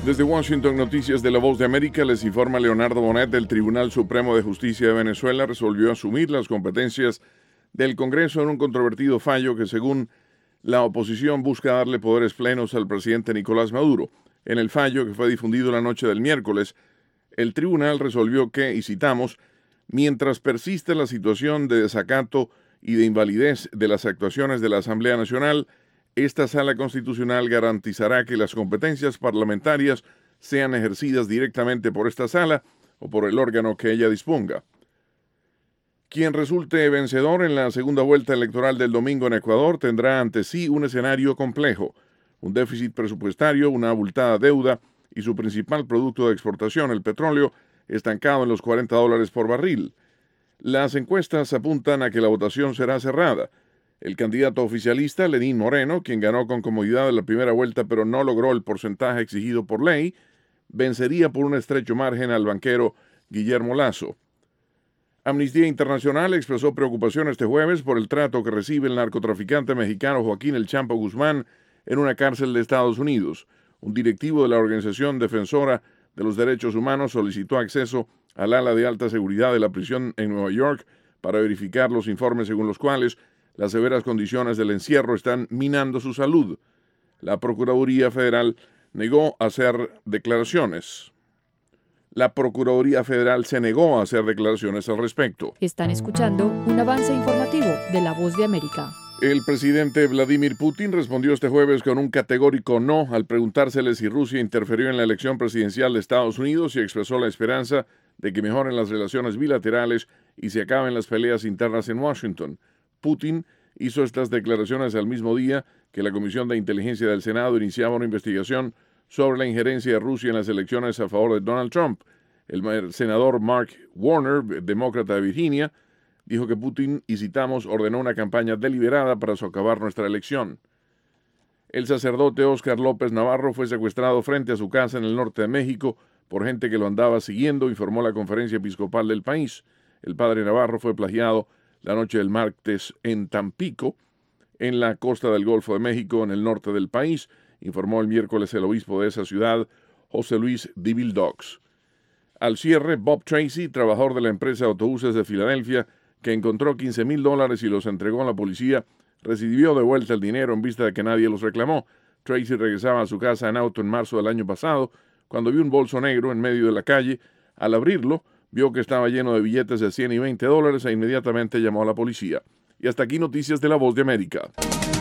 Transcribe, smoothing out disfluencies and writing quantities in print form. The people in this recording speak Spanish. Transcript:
Desde Washington, Noticias de La Voz de América, les informa Leonardo Bonet. El Tribunal Supremo de Justicia de Venezuela resolvió asumir las competencias del Congreso en un controvertido fallo que, según la oposición, busca darle poderes plenos al presidente Nicolás Maduro. En el fallo, que fue difundido la noche del miércoles, el tribunal resolvió que, y citamos, mientras persiste la situación de desacato y de invalidez de las actuaciones de la Asamblea Nacional, esta Sala Constitucional garantizará que las competencias parlamentarias sean ejercidas directamente por esta Sala o por el órgano que ella disponga. Quien resulte vencedor en la segunda vuelta electoral del domingo en Ecuador tendrá ante sí un escenario complejo, un déficit presupuestario, una abultada deuda y su principal producto de exportación, el petróleo, estancado en los $40 por barril. Las encuestas apuntan a que la votación será cerrada. El candidato oficialista, Lenín Moreno, quien ganó con comodidad en la primera vuelta pero no logró el porcentaje exigido por ley, vencería por un estrecho margen al banquero Guillermo Lasso. Amnistía Internacional expresó preocupación este jueves por el trato que recibe el narcotraficante mexicano Joaquín El Chapo Guzmán en una cárcel de Estados Unidos. Un directivo de la Organización Defensora de los Derechos Humanos solicitó acceso al ala de alta seguridad de la prisión en Nueva York para verificar los informes según los cuales las severas condiciones del encierro están minando su salud. La Procuraduría Federal negó hacer declaraciones. La Procuraduría Federal se negó a hacer declaraciones al respecto. Están escuchando un avance informativo de La Voz de América. El presidente Vladimir Putin respondió este jueves con un categórico no al preguntársele si Rusia interfirió en la elección presidencial de Estados Unidos y expresó la esperanza de que mejoren las relaciones bilaterales y se acaben las peleas internas en Washington. Putin hizo estas declaraciones al mismo día que la Comisión de Inteligencia del Senado iniciaba una investigación sobre la injerencia de Rusia en las elecciones a favor de Donald Trump. El senador Mark Warner, demócrata de Virginia, dijo que Putin, y citamos, ordenó una campaña deliberada para socavar nuestra elección. El sacerdote Óscar López Navarro fue secuestrado frente a su casa en el norte de México por gente que lo andaba siguiendo, informó la conferencia episcopal del país. El padre Navarro fue plagiado la noche del martes en Tampico, en la costa del Golfo de México, en el norte del país, informó el miércoles el obispo de esa ciudad, José Luis Divildox. Al cierre, Bob Tracy, trabajador de la empresa de autobuses de Filadelfia, que encontró $15,000 y los entregó a la policía, recibió de vuelta el dinero en vista de que nadie los reclamó. Tracy regresaba a su casa en auto en marzo del año pasado, cuando vio un bolso negro en medio de la calle. Al abrirlo, vio que estaba lleno de billetes de $100 y $20 e inmediatamente llamó a la policía. Y hasta aquí Noticias de La Voz de América.